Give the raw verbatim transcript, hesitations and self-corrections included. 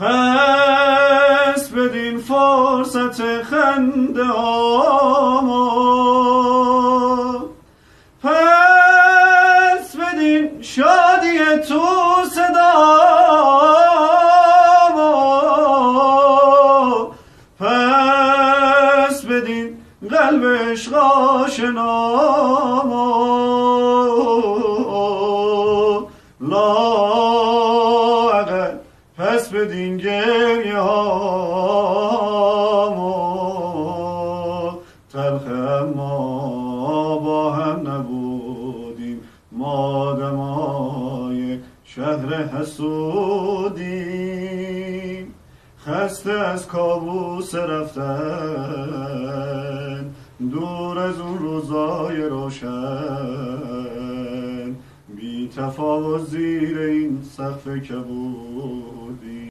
پس بدین فرصت خنده آمد، پس بدین شادی تو صدا آمد، پس بدین قلب عشق آشنا لااقل، پس بدین گریه ها تلخ، اما با هم نبودیم ما دمای شهر حسودیم، خسته از کابوس رفتن دور از اون روزای روشن، بی تفاوت زیر این سقف کبودی.